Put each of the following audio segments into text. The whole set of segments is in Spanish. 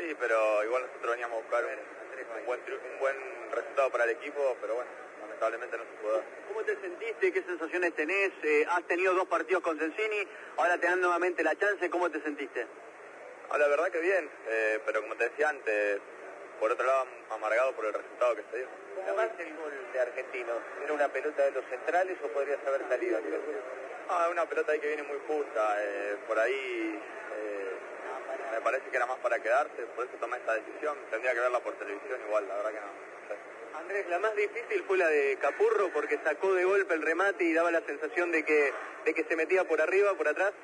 Sí, pero igual nosotros veníamos a buscar un buen resultado para el equipo, pero bueno, lamentablemente no se pudo dar. ¿Cómo te sentiste? ¿Qué sensaciones tenés? Has tenido 2 partidos con Sensini, ahora te dan nuevamente la chance, ¿cómo te sentiste? La verdad que bien, pero como te decía antes, por otro lado amargado por el resultado que se dio. Además el gol de Argentino, ¿era una pelota de los centrales o podrías haber salido? Una pelota ahí que viene muy justa, por ahí me parece que era más para quedarse, por eso tomé esta decisión. Tendría que verla por televisión igual, la verdad que no sé. Andrés, la más difícil fue la de Capurro porque sacó de golpe el remate y daba la sensación de que se metía por arriba, por atrás.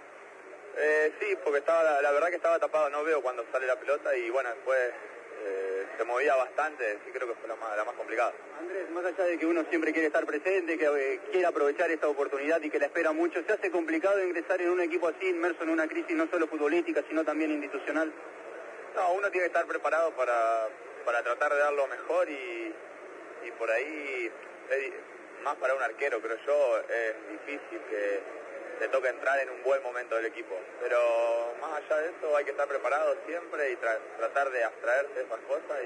Sí, porque estaba, la verdad que estaba tapado, no veo cuando sale la pelota y bueno, después se movía bastante, sí creo que fue la más complicada. Andrés, más allá de que uno siempre quiere estar presente, que quiere aprovechar esta oportunidad y que la espera mucho, ¿se hace complicado ingresar en un equipo así, inmerso en una crisis no solo futbolística, sino también institucional? No, uno tiene que estar preparado para tratar de dar lo mejor y por ahí, más para un arquero, creo yo, es difícil que le toque entrar en un buen momento del equipo. Pero más allá de eso hay que estar preparado siempre y tratar de abstraerse de esas cosas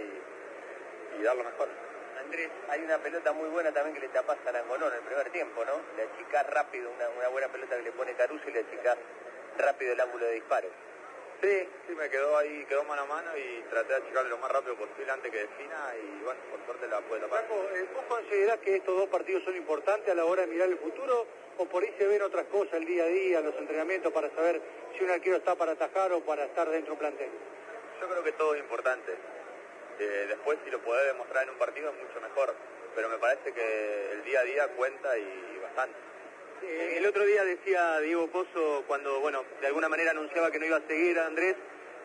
y dar lo mejor. Andrés, hay una pelota muy buena también que le tapas a Nangonó en el primer tiempo, ¿no? Le achicás rápido, una buena pelota que le pone Caruso y le achicás rápido el ángulo de disparo. Sí, me quedó ahí, quedó mano a mano y traté de achicarle lo más rápido posible antes que defina y bueno, por suerte la pude tapar. ¿Vos considerás que estos 2 partidos son importantes a la hora de mirar el futuro o por ahí se ven otras cosas el día a día, los entrenamientos para saber si un arquero está para atajar o para estar dentro del plantel? Yo creo que todo es importante. Después si lo podés demostrar en un partido es mucho mejor, pero me parece que el día a día cuenta y bastante. El otro día decía Diego Pozo, cuando, bueno, de alguna manera anunciaba que no iba a seguir a Andrés,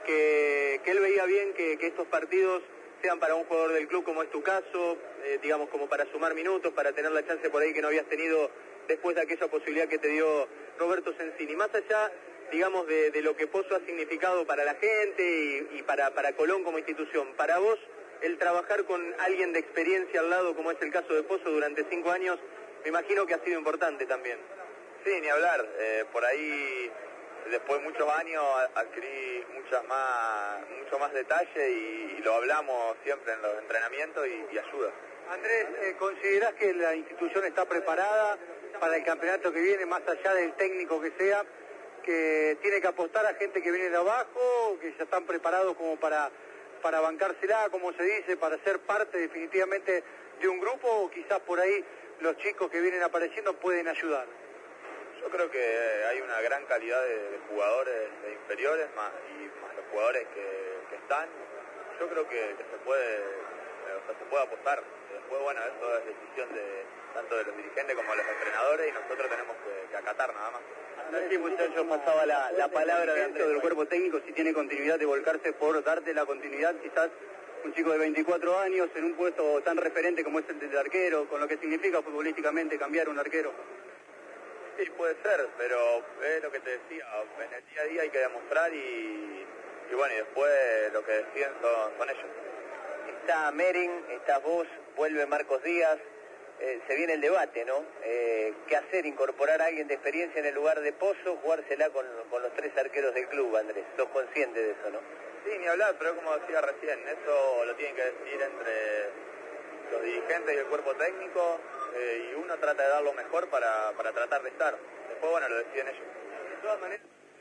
que él veía bien que estos partidos sean para un jugador del club como es tu caso, digamos como para sumar minutos, para tener la chance por ahí que no habías tenido después de aquella posibilidad que te dio Roberto Sensini. Más allá, digamos, de lo que Pozo ha significado para la gente y para Colón como institución, para vos, el trabajar con alguien de experiencia al lado, como es el caso de Pozo, durante 5 años, me imagino que ha sido importante también. Sí, ni hablar. Por ahí, después de muchos años, adquirí mucho más detalle y lo hablamos siempre en los entrenamientos y ayuda. Andrés, ¿considerás que la institución está preparada para el campeonato que viene, más allá del técnico que sea, que tiene que apostar a gente que viene de abajo, que ya están preparados como para bancársela, como se dice, para ser parte definitivamente de un grupo, o quizás por ahí los chicos que vienen apareciendo pueden ayudar? Yo creo que hay una gran calidad de jugadores de inferiores más los jugadores que están. Yo creo que se puede apostar. Después, bueno, eso es decisión tanto de los dirigentes como de los entrenadores y nosotros tenemos que acatar nada más. Sí, muchachos, pasaba la palabra dentro del cuerpo técnico, si tiene continuidad de volcarse por darte la continuidad, quizás un chico de 24 años en un puesto tan referente como es el del arquero, con lo que significa futbolísticamente cambiar un arquero. Sí, puede ser, pero es lo que te decía, en el día a día hay que demostrar y bueno, y después lo que deciden son ellos. Está Merin, está vos, vuelve Marcos Díaz, se viene el debate, ¿no? ¿Qué hacer? ¿Incorporar a alguien de experiencia en el lugar de Pozo? ¿Jugársela con los 3 arqueros del club, Andrés? ¿Sos consciente de eso, no? Sí, ni hablar, pero como decía recién, eso lo tienen que decidir entre los dirigentes y el cuerpo técnico y uno trata de dar lo mejor para tratar de estar. Después, bueno, lo deciden ellos. De todas maneras,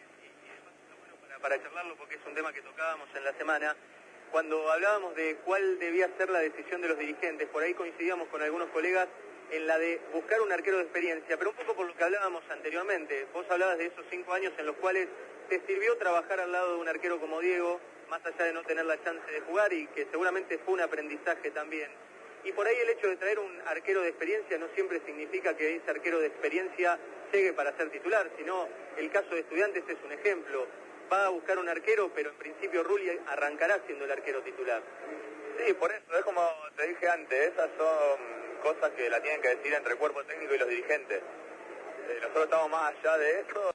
para charlarlo porque es un tema que tocábamos en la semana, cuando hablábamos de cuál debía ser la decisión de los dirigentes, por ahí coincidíamos con algunos colegas en la de buscar un arquero de experiencia, pero un poco por lo que hablábamos anteriormente. Vos hablabas de esos 5 años en los cuales te sirvió trabajar al lado de un arquero como Diego, más allá de no tener la chance de jugar y que seguramente fue un aprendizaje también. Y por ahí el hecho de traer un arquero de experiencia no siempre significa que ese arquero de experiencia llegue para ser titular, sino el caso de Estudiantes es un ejemplo. Va a buscar un arquero, pero en principio Rulli arrancará siendo el arquero titular. Sí, por eso, es como te dije antes, esas son cosas que la tienen que decir entre el cuerpo técnico y los dirigentes. Nosotros estamos más allá de eso.